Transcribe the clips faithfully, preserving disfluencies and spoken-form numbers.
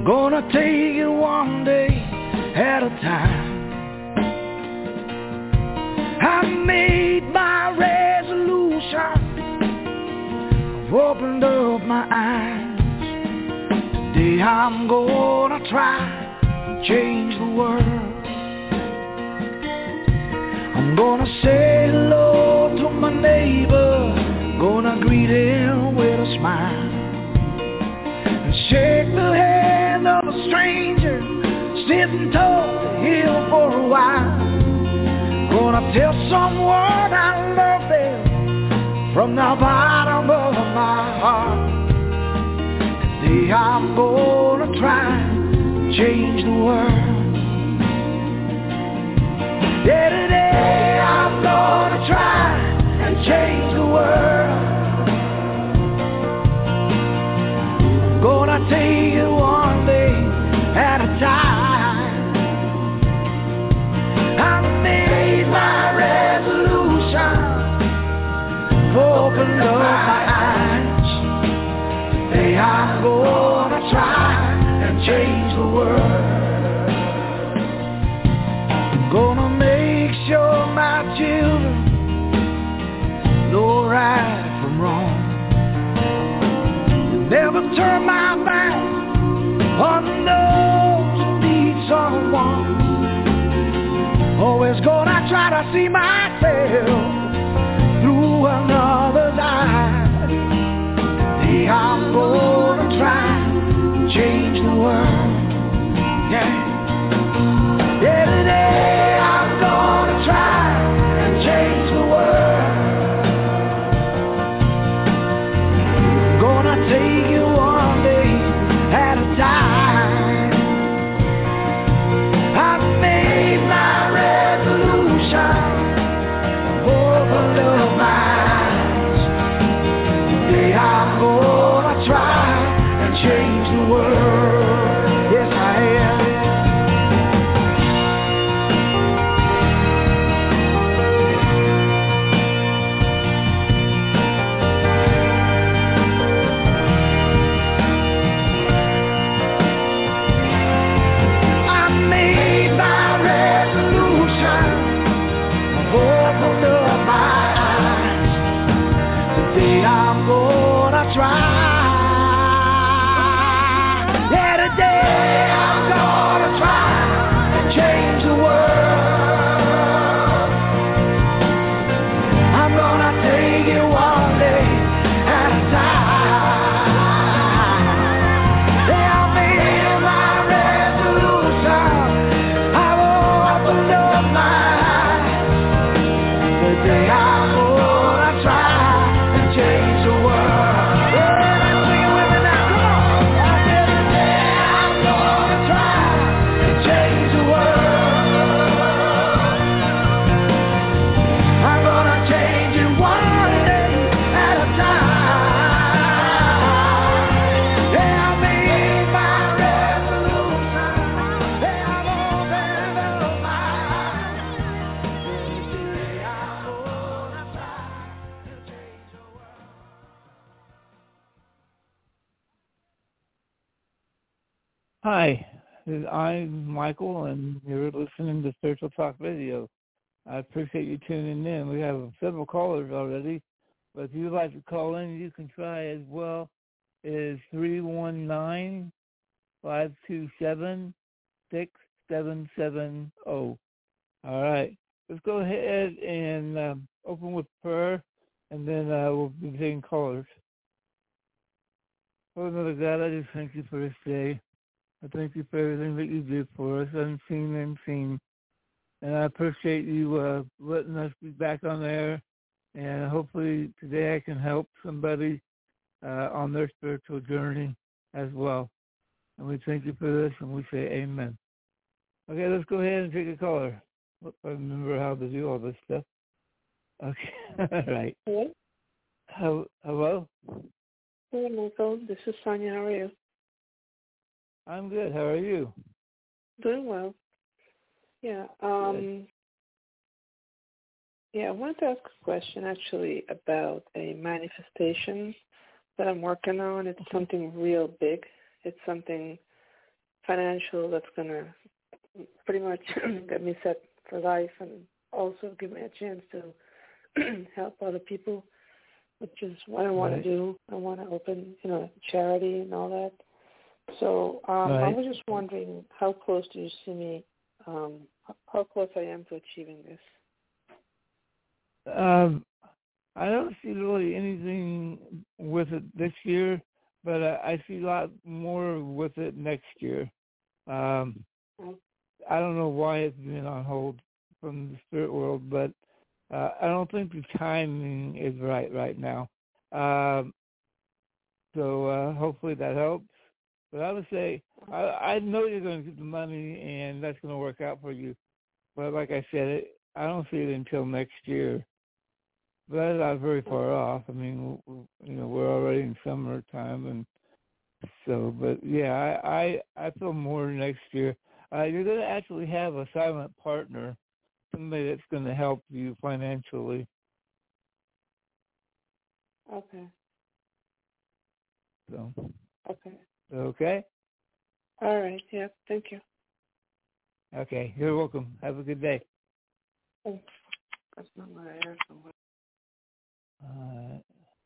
Gonna take it one day at a time. I made my resolution. I've opened up my eyes. Today I'm gonna try to change the world. I'm gonna say hello to my neighbor. Gonna greet him with a smile. And shake the hand of a stranger. Sit and talk to him for a while. Gonna tell someone I love them from the bottom of my heart. Today I'm gonna try to change the world. Yeah, today I'm gonna try and change the world. Gonna take it one day at a time. I made my resolution. Open up my eyes. Today I'm gonna try and change the world. Gonna make sure my children know right from wrong. Never turn my back on those who need someone. Always gonna try to see myself through another's eyes. Today I'm gonna try to change the world. Yeah, yeah, today I'm gonna try and change the world. Gonna take it one day at a time. I made my resolution. Open up my eyes. Today I'm gonna try and change the world. Yes, I am. Hi, I'm Michael, and you're listening to Spiritual Talk Radio. I appreciate you tuning in. We have several callers already, but if you'd like to call in, you can try as well. It is three one nine, five two seven, six seven seven zero. All right, let's go ahead and um, open with prayer, and then uh, we'll be taking callers. Lord, Mother God, I just thank you for this day. I thank you for everything that you do for us, unseen and seen. And I appreciate you uh, letting us be back on there. And hopefully today I can help somebody uh, on their spiritual journey as well. And we thank you for this, and we say amen. Okay, let's go ahead and take a caller. I remember how to do all this stuff. Okay, all right. Hello? Hello? Hey, Michael. This is Sonia. How are you? I'm good. How are you? Doing well. Yeah. Um, good. Yeah, I wanted to ask a question actually about a manifestation that I'm working on. It's something real big. It's something financial that's going to pretty much get me set for life and also give me a chance to help other people, which is what I want right. to do. I want to open, you know, charity and all that. So um, right. I was just wondering, how close do you see me, um, how close I am to achieving this? Um, I don't see really anything with it this year, but I, I see a lot more with it next year. Um, I don't know why it's been on hold from the spirit world, but uh, I don't think the timing is right right now. Um, so uh, hopefully that helps. But I would say I, I know you're going to get the money, and that's going to work out for you. But like I said, it, I don't see it until next year. But that's not very far off. I mean, you know, we're already in summertime, and so. But yeah, I I, I feel more next year. Uh, you're going to actually have a silent partner, somebody that's going to help you financially. Okay. So. Okay. Okay. All right. Yeah. Thank you. Okay. You're welcome. Have a good day. Oh, that's not my air somewhere. Uh,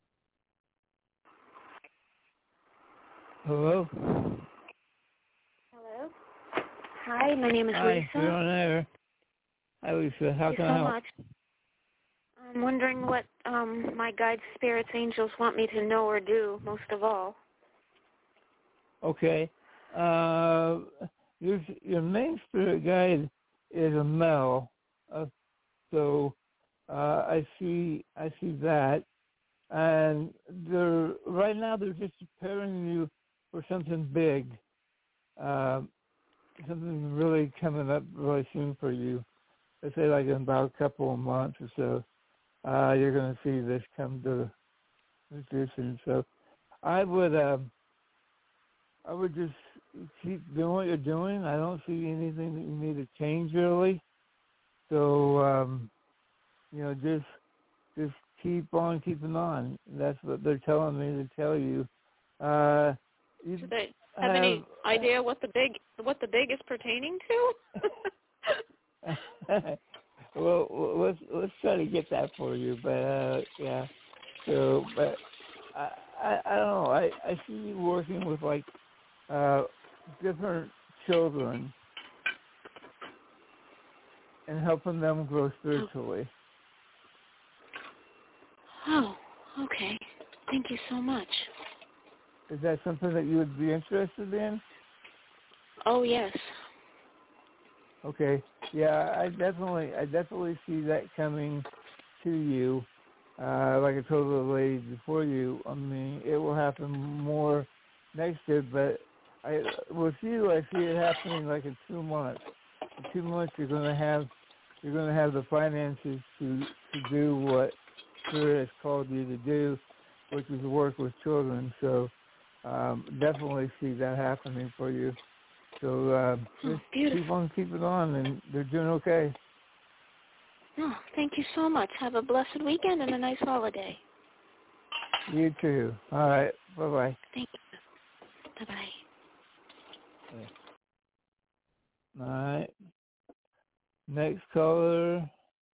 hello? Hello. Hi, my name is Hi, Lisa. you're on air. Hi, Lisa. How Thank can you I so help? much. I'm wondering what um, my guides, spirits, angels want me to know or do most of all. Okay. Uh, your, your main spirit guide is a male. Uh, so uh, I see I see that. And they're right now they're just preparing you for something big, uh, something really coming up really soon for you. They say like in about a couple of months or so, uh, you're going to see this come to fruition. So I would, um, I would just keep doing what you're doing. I don't see anything that you need to change really. So um, you know, just just keep on keeping on. That's what they're telling me to tell you. Uh, you Do they have, have any idea what the big what the big is pertaining to? well, let's let's try to get that for you. But uh, yeah, so but I, I I don't know. I I see you working with like uh, different children and helping them grow spiritually. Oh, okay. Thank you so much. Is that something that you would be interested in? Oh, yes. Okay. Yeah, I definitely, I definitely see that coming to you. Uh, like I told the lady before you, I mean, it will happen more next year. But I, with you, I see it happening like in two months. In two months, you're going to have, you're going to have the finances to to do what Spirit has called you to do, which is work with children. So um, definitely see that happening for you. So uh, Oh, just beautiful. keep on keeping on, and they're doing okay. Oh, thank you so much. Have a blessed weekend and a nice holiday. You too. All right. Bye-bye. Thank you. Bye-bye. All right. Next caller.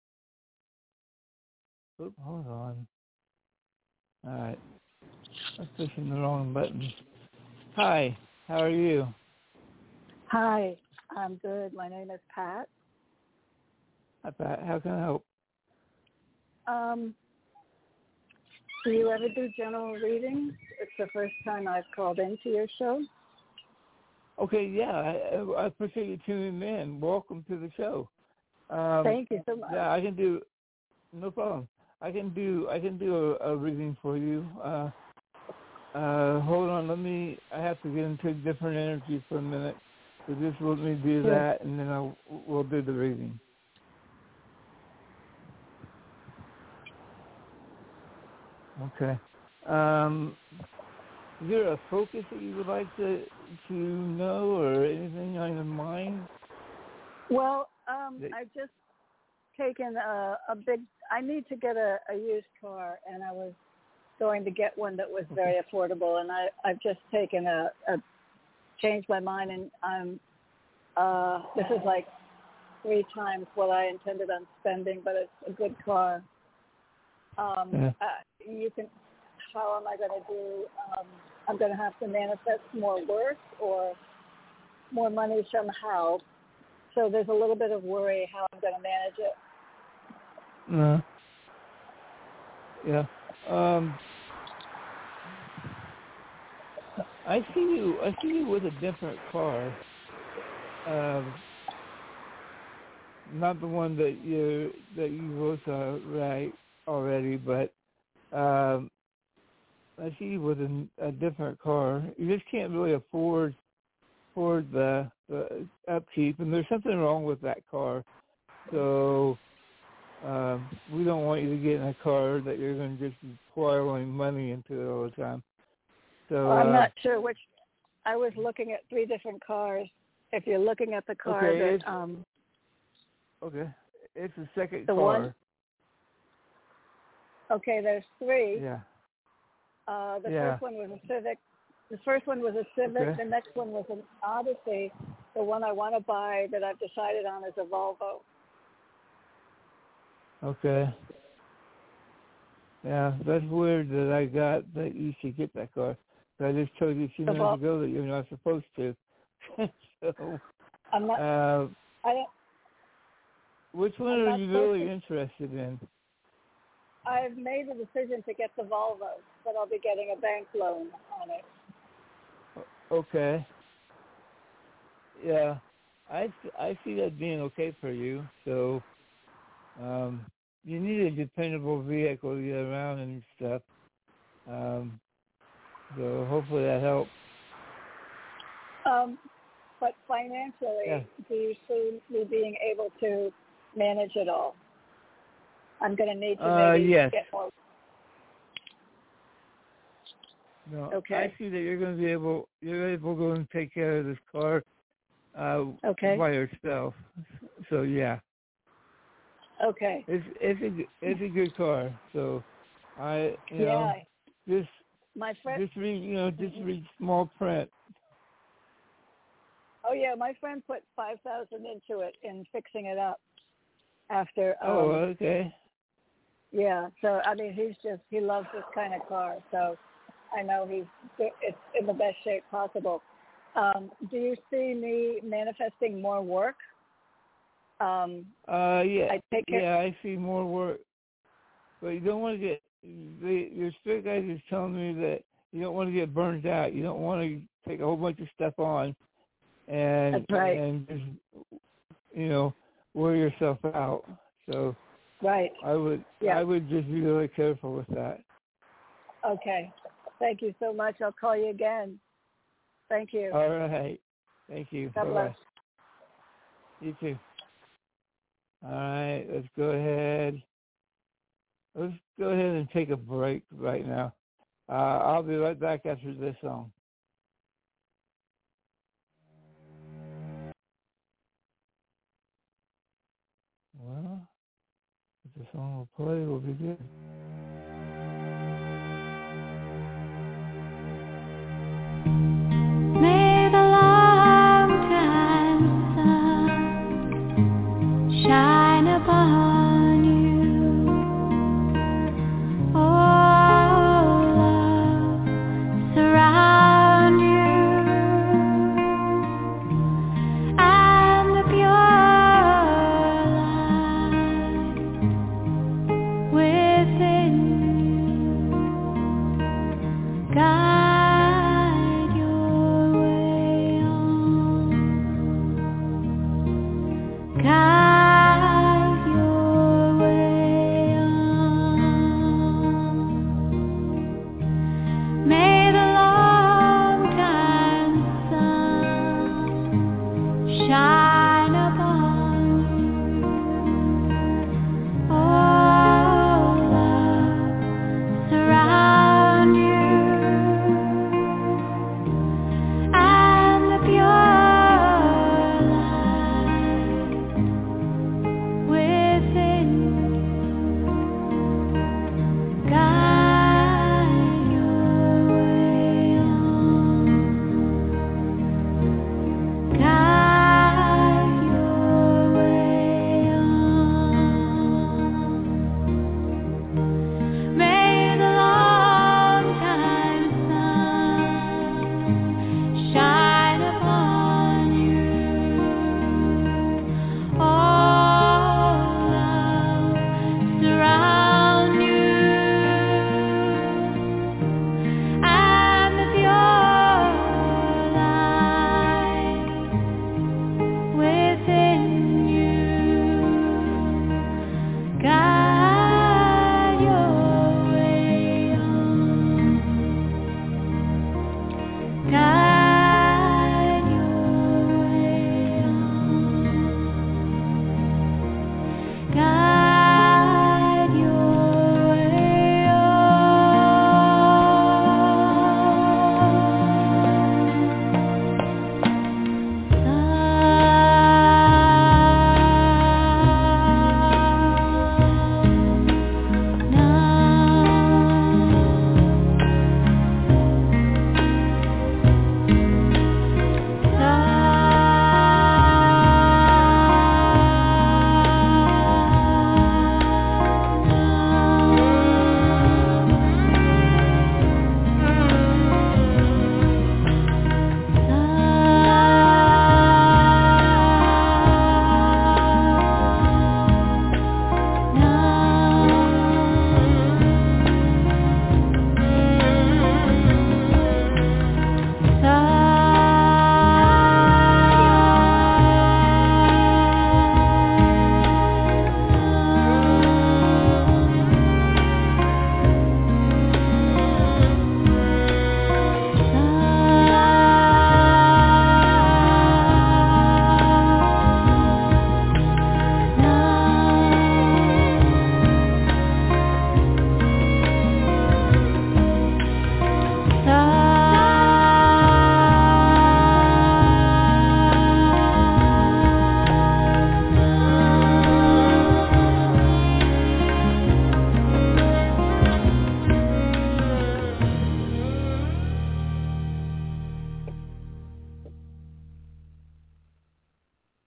Oop, hold on. All right. I'm pushing the wrong button. Hi. How are you? Hi. I'm good. My name is Pat. Hi, Pat. How can I help? Um, do you ever do general readings? It's the first time I've called into your show. Okay, yeah, I, I appreciate you tuning in. Welcome to the show. Um, Thank you so much. Yeah, I can do. No problem. I can do. I can do a, a reading for you. Uh, uh, hold on. Let me. I have to get into a different energy for a minute. So just let me do Sure. that, and then I'll we'll do the reading. Okay. Um, is there a focus that you would like to to know, or anything on your mind? Well, um, That, I've just taken a, a big, I need to get a, a used car, and I was going to get one that was very affordable, and I, I've just taken a, a changed my mind, and I'm. Uh, this is like three times what I intended on spending, but it's a good car. Um, yeah. uh, you can. How am I going to do? Um, I'm going to have to manifest more work or more money somehow. So there's a little bit of worry how I'm going to manage it. No. Yeah. Um, I see you. I see you with a different car. Um, not the one that you that you both are right already, but um, I see you with a, a different car. You just can't really afford afford the, the upkeep, and there's something wrong with that car. So um, we don't want you to get in a car that you're going to just be pouring money into it all the time. So Well, I'm uh, not sure which. I was looking at three different cars. If you're looking at the car okay, that, um, okay, it's the second the car. one. Okay, there's three. Yeah. Uh, the Yeah. first one was a Civic. The first one was a Civic. Okay. The next one was an Odyssey. The one I want to buy that I've decided on is a Volvo. Okay. Yeah, that's weird that I got that you should get that car. I just told you a few The minutes Vol- ago that you're not supposed to. so, I'm not. uh, I don't. which one I'm are not you supposed really to- interested in? I've made the decision to get the Volvo, but I'll be getting a bank loan on it. Okay. Yeah, I, I see that being okay for you. So, um, you need a dependable vehicle to get around and stuff. Um, so hopefully that helps. Um, but financially, Yeah. do you see me being able to manage it all? I'm going to need to Uh, maybe yes. get more. No, Okay. I see that you're going to be able, you're able to go and take care of this car uh, Okay. by yourself. So yeah, Okay. it's it's a it's a good car. So I you know Yeah. just My friend. just read you know just read small print. Oh yeah, my friend put five thousand into it in fixing it up. After. Um, Oh, okay. Yeah. So I mean, he's just he loves this kind of car. So I know he's it's in the best shape possible. Um, do you see me manifesting more work? Um, Uh, yeah, I take care. yeah, I see more work, but you don't want to get. The, your spirit guide is telling me that you don't want to get burned out. You don't want to take a whole bunch of stuff on, and That's right. and just you know wear yourself out. So Right. I would Yeah. I would just be really careful with that. Okay. Thank you so much. I'll call you again. Thank you. All right. Thank you. God Bye bless. bye. You too. All right. Let's go ahead. Let's go ahead and take a break right now. Uh, I'll be right back after this song. Well, if the song will play, we'll be good. May the long time sun shine upon you. Oh, love surround you, and the pure light within.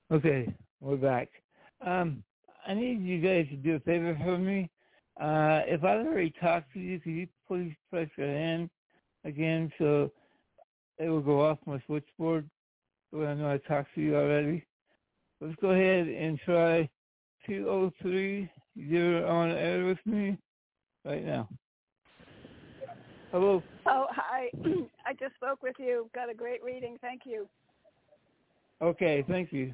Okay, we're back. Um, I need you guys to do a favor for me. Uh, if I've already talked to you, could you please press your hand again so it will go off my switchboard so I know I talked to you already? Let's go ahead and try two oh three. You're on air with me right now. Hello. Oh, hi. I just spoke with you. Got a great reading. Thank you. Okay, thank you.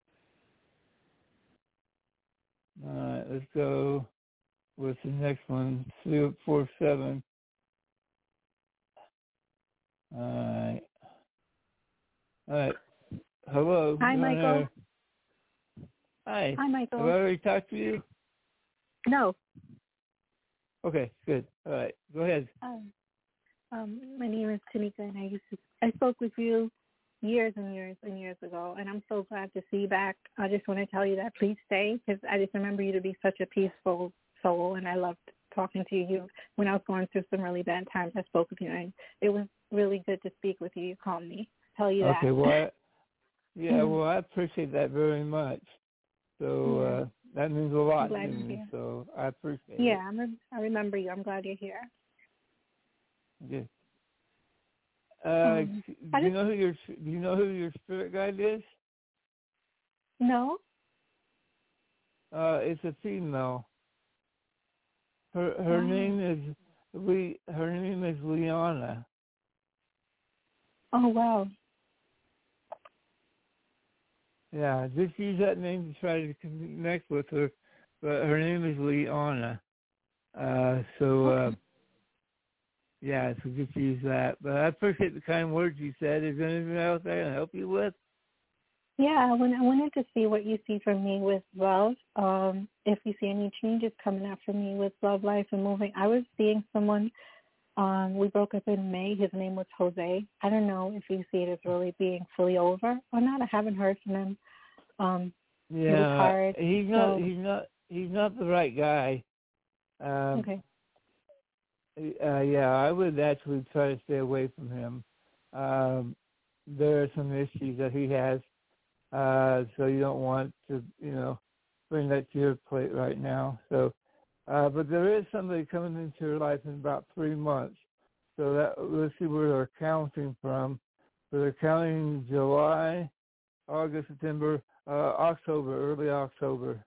All right, let's go with the next one, three four seven. All right. All right. Hello. Hi, You're on Michael. air. Hi. Hi, Michael. Have I already talked to you? No. Okay, good. All right, go ahead. Um, um, my name is Tanika, and I used to, I spoke with you years and years and years ago, and I'm so glad to see you back. I just want to tell you that please stay, because I just remember you to be such a peaceful soul, and I loved talking to you. When I was going through some really bad times, I spoke with you, and it was really good to speak with you. You calmed me. Tell you okay, that. well, I, yeah, Mm. well, I appreciate that very much. So Yeah. uh, that means a lot glad to you're me. here. So I appreciate Yeah, it. I'm re- I remember you. I'm glad you're here. Okay. Uh, Um, do I you just, know who your Do you know who your spirit guide is? no? Uh, it's a female. Her her Oh. name is Le, Her name is Liana. Oh, wow. Yeah, just use that name to try to connect with her. But her name is Liana. Uh, so uh, Okay. yeah, so just use that. But I appreciate the kind words you said. Is there anything else I can help you with? Yeah, I, want, I wanted to see what you see from me with love. Um, if you see any changes coming up for me with love life and moving. I was seeing someone, um, we broke up in May. His name was Jose. I don't know if you see it as really being fully over or not. I haven't heard from him. Um, Yeah, it was hard. he's not. So, He's not. He's not the right guy. Um, okay. uh, yeah, I would actually try to stay away from him. Um, there are some issues that he has. Uh, so you don't want to, you know, bring that to your plate right now. So, uh, but there is somebody coming into your life in about three months. So that let's see where they're counting from. So they're counting July, August, September, uh, October, early October.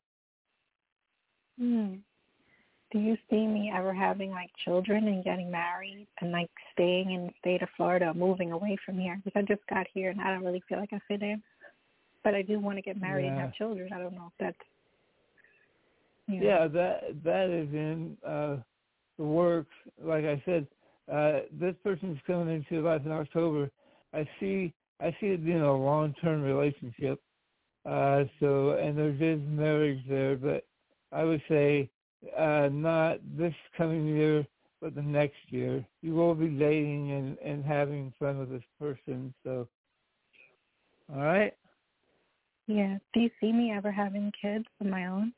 Hmm. Do you see me ever having like children and getting married and like staying in the state of Florida, moving away from here? Because I just got here and I don't really feel like I fit in. But I do want to get married Yeah. and have children. I don't know if that's, you know. Yeah, that that is in uh, the works. Like I said, uh, this person's coming into your life in October. I see I see it being a long-term relationship. Uh, so, and there is marriage there, but I would say uh, not this coming year, but the next year. You will be dating and, and having fun with this person. So, all right. Yeah. Do you see me ever having kids of my own?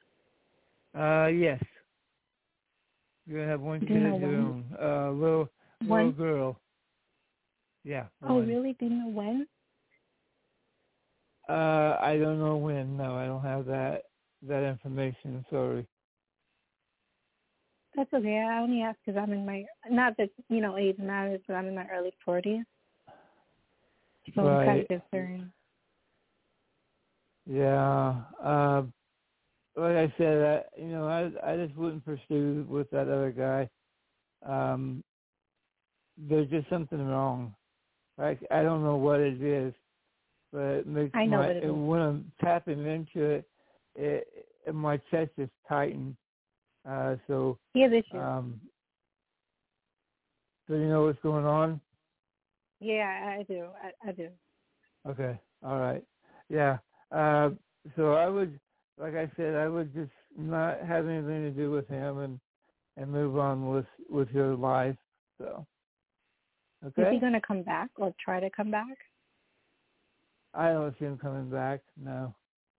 Uh, yes. You're gonna have one Do kid you know of your when? own. Uh, little When? little girl. Yeah. Oh, One. really? Do you know when? Uh, I don't know when. No, I don't have that that information. Sorry. That's okay. I only ask because I'm in my, not that, you know, age matters, but I'm in my early forties. So I'm kind Right. of concerned. Yeah. Uh, like I said, I, you know, I I just wouldn't pursue with that other guy. Um, there's just something wrong. Like I don't know what it is, but it makes I know my what it is. when I'm tapping into it, it, it my chest is tightened. Uh, so He has issues. um, so you know what's going on. Yeah, I do. I, I do. Okay. All right. Yeah. Uh, so I would, like I said, I would just not have anything to do with him and, and move on with, with your life. So, okay. Is he going to come back or try to come back? I don't see him coming back. No.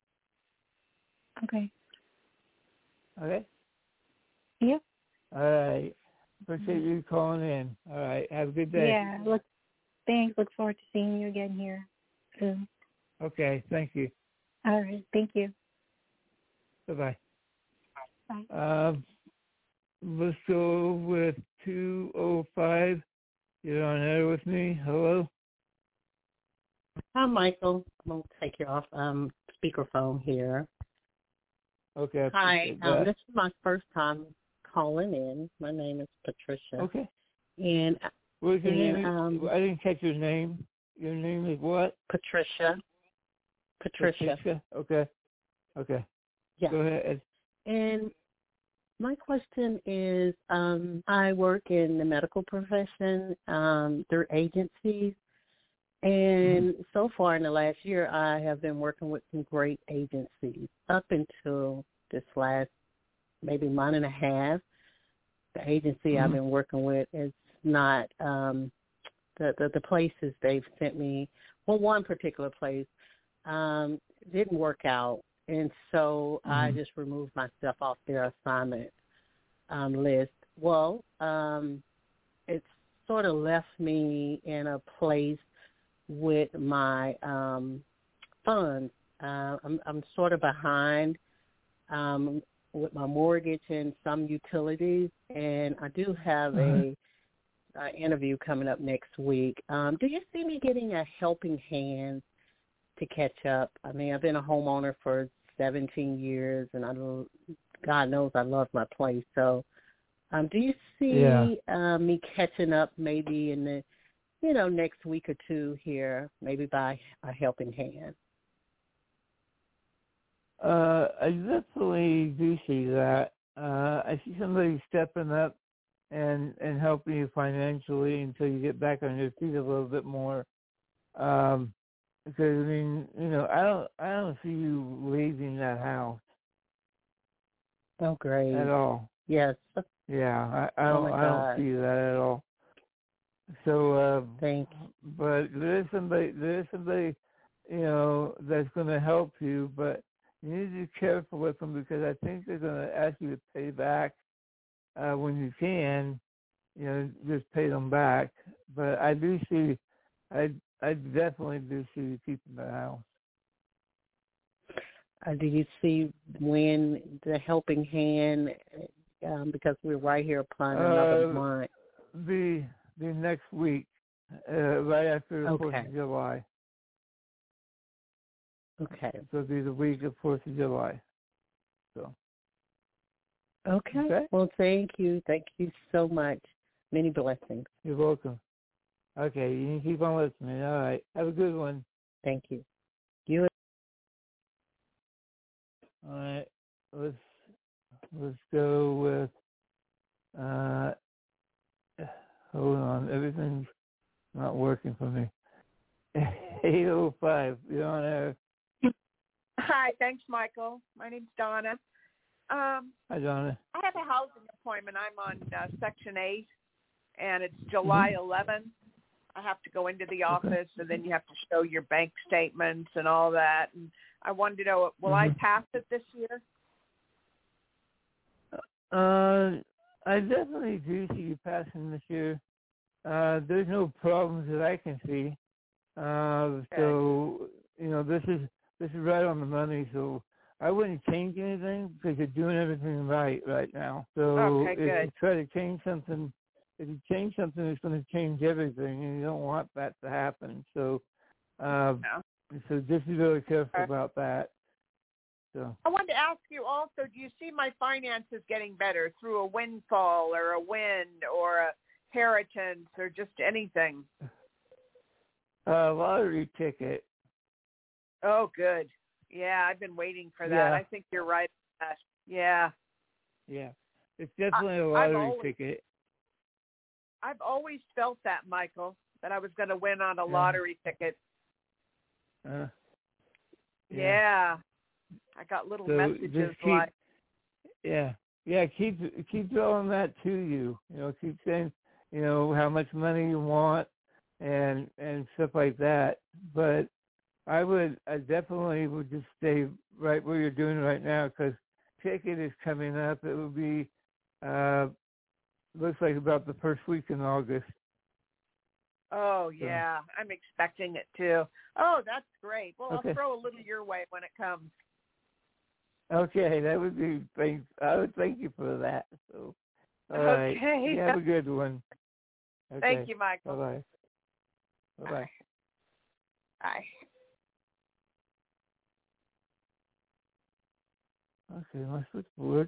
Okay. Okay. Yep. All right. Appreciate you calling in. All right. Have a good day. Yeah. Look, thanks. Look forward to seeing you again here soon. Okay. Thank you. All right. Thank you. Bye-bye. Bye. Um, let's go with two oh five. You're on air with me. Hello? Hi, Michael. I'm going to take you off um, speakerphone here. Okay. Hi. Um, this is my first time calling in. My name is Patricia. Okay. And, What's your and name? um, I didn't catch your name. Your name is what? Patricia. Patricia. Patricia. Okay. Okay. Yeah. Go ahead. And my question is, um, I work in the medical profession um, through agencies. And mm-hmm. so far in the last year, I have been working with some great agencies. Up until this last maybe month and a half, the agency mm-hmm. I've been working with is not um, the, the the places they've sent me. Well, one particular place um, didn't work out, and so mm-hmm. I just removed myself off their assignment um, list. Well, um, it's sort of left me in a place with my um, funds. Uh, I'm, I'm sort of behind um, with my mortgage and some utilities, and I do have mm-hmm. a, a interview coming up next week. Um, do you see me getting a helping hand to catch up? I mean, I've been a homeowner for seventeen years, and I don't, God knows I love my place. So um, do you see yeah. uh, me catching up maybe in the you know, next week or two here, maybe by a helping hand? Uh, I definitely do see that. Uh, I see somebody stepping up and, and helping you financially until you get back on your feet a little bit more. Um, because I mean, you know, I don't, I don't see you leaving that house. Oh, great! At all? Yes. Yeah, I, I oh don't, I don't see that at all. So, uh, Thank you. But there is somebody, there is somebody, you know, that's going to help you. But you need to be careful with them because I think they're going to ask you to pay back uh, when you can. You know, just pay them back. But I do see, I, I definitely do see you keeping the house. Uh, do you see when the helping hand? Um, because we're right here upon another uh, month. The the next week, uh, right after the okay. Fourth of July. Okay. So it'll be the week of Fourth of July. So. Okay. okay. Well, thank you. Thank you so much. Many blessings. You're welcome. Okay, you can keep on listening. All right. Have a good one. Thank you. You. All right. Let's let's go with. Uh, hold on. Everything's not working for me. eight oh five. You're on air. Hi. Thanks, Michael. My name's Donna. Um, Hi, Donna. I have a housing appointment. I'm on uh, Section eight, and it's July mm-hmm. eleventh. I have to go into the office, okay. and then you have to show your bank statements and all that. And I wanted to know, will mm-hmm. I pass it this year? Uh, I definitely do see you passing this year. Uh, there's no problems that I can see. Uh, okay. So, you know, this is this is right on the money. So I wouldn't change anything because you're doing everything right right now. So okay, if good. you try to change something, if you change something, it's going to change everything, and you don't want that to happen. So, uh, no. so just be really careful okay. about that. So I wanted to ask you also, do you see my finances getting better through a windfall or a win or a inheritance or just anything? Uh, lottery ticket. Oh, good. Yeah, I've been waiting for that. Yeah. I think you're right. Yeah. Yeah. It's definitely I, a lottery always, ticket. I've always felt that, Michael, that I was going to win on a yeah. lottery ticket. Uh, yeah. yeah. I got little so messages keep, like. Yeah. Yeah, keep keep telling that to you. You know, keep saying, you know, how much money you want and and stuff like that. But I would, I definitely would just stay right where you're doing right now because ticket is coming up. It will be, uh, looks like about the first week in August. Oh, yeah. So. I'm expecting it too. Oh, that's great. Well, okay. I'll throw a little your way when it comes. Okay, that would be, thank, I would thank you for that. So, all right. Okay. You have a good one. Okay. Thank you, Michael. Bye-bye. Bye-bye. Bye. Okay, my switchboard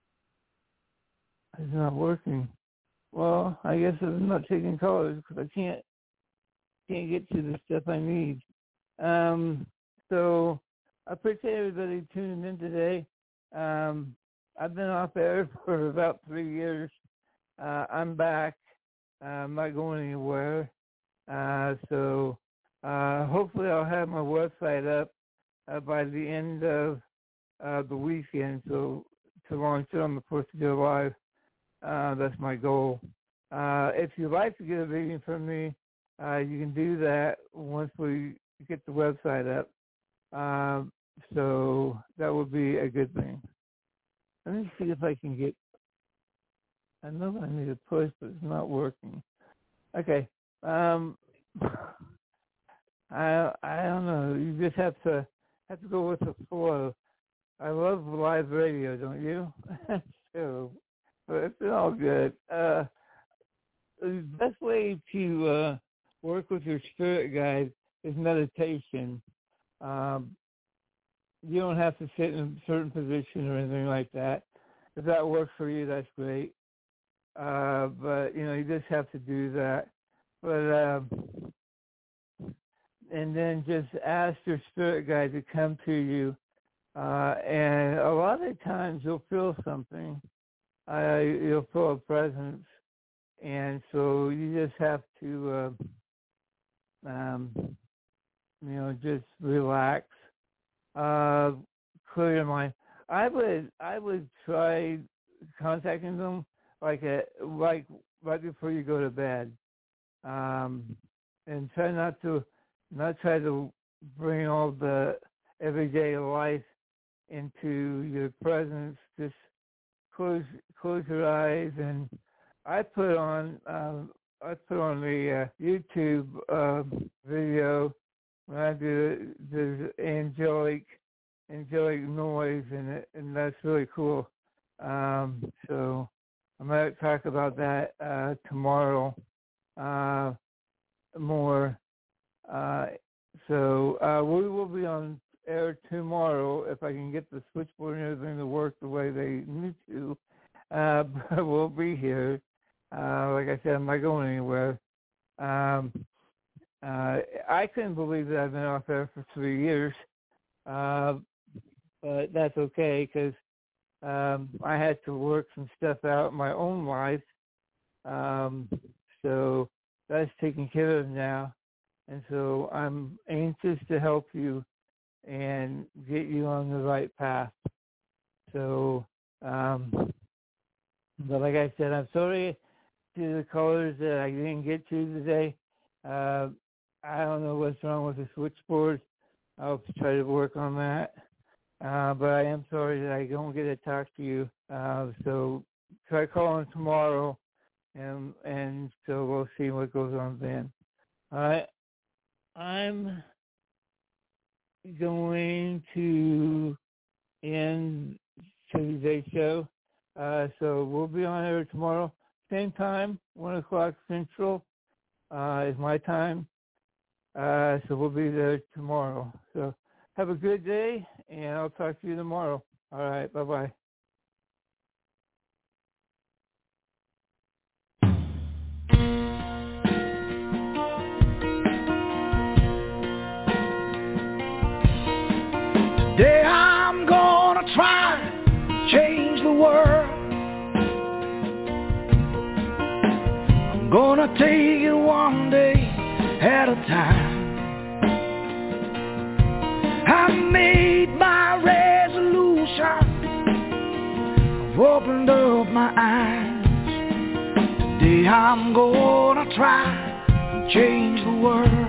is not working. Well, I guess I'm not taking calls because I can't can't get to the stuff I need. Um, so I appreciate everybody tuning in today. Um, I've been off air for about three years. Uh, I'm back. Uh, I'm not going anywhere. Uh, so uh, hopefully I'll have my website up uh, by the end of uh, the weekend. So to launch it on the fourth of July, uh, that's my goal. Uh, if you'd like to get a reading from me, uh, you can do that once we get the website up. Um, so that would be a good thing. Let me see if I can get, I know I need a push, but it's not working. Okay. Um, I I don't know. You just have to have to go with the flow. I love live radio, don't you? So, but it's been all good. Uh, the best way to uh, work with your spirit guide is meditation. Um, you don't have to sit in a certain position or anything like that. If that works for you, that's great. Uh, but, you know, you just have to do that. But, um, and then just ask your spirit guide to come to you. Uh, and a lot of times you'll feel something. Uh, you'll feel a presence. And so you just have to, uh, um, you know, just relax, uh, clear your mind. I would, I would try contacting them like a, like right before you go to bed, um, and try not to, not try to bring all the everyday life into your presence. Just close, close your eyes and. I put on um, I put on the uh, YouTube uh, video when I do there's angelic angelic noise in it, and that's really cool. Um, so I'm going to talk about that uh, tomorrow uh, more. Uh, so uh, we will be on air tomorrow if I can get the switchboard and everything to work the way they need to. Uh, but we'll be here. Uh, like I said, I'm not going anywhere. Um, uh, I couldn't believe that I've been off air for three years, uh, but that's okay because um, I had to work some stuff out in my own life. Um, so that's taken care of now. And so I'm anxious to help you and get you on the right path. So, um, but like I said, I'm sorry to the callers that I didn't get to today. Uh, I don't know what's wrong with the switchboard. I'll try to work on that. Uh, but I am sorry that I don't get to talk to you. Uh, so try calling tomorrow, and and so we'll see what goes on then. All right. I'm going to end today's show. Uh, so we'll be on air tomorrow. Same time, one o'clock Central uh, is my time. Uh, so we'll be there tomorrow. So have a good day, and I'll talk to you tomorrow. All right, bye-bye. Today I'm gonna try to change the world. I'm gonna take it one day at a time. I made my resolution. I've opened up my eyes. Today I'm gonna try to change the world.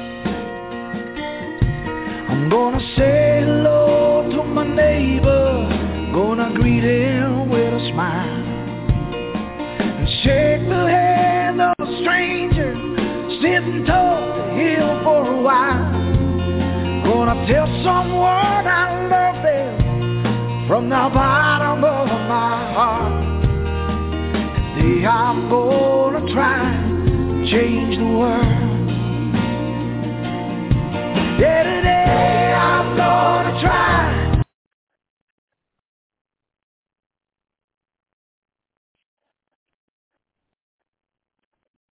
I'm gonna say hello to my neighbor, gonna greet him with a smile, and shake the hand of a stranger sitting tall to heal for a while. Gonna tell someone I love them from the bottom of my heart. Today I'm gonna try to change the world.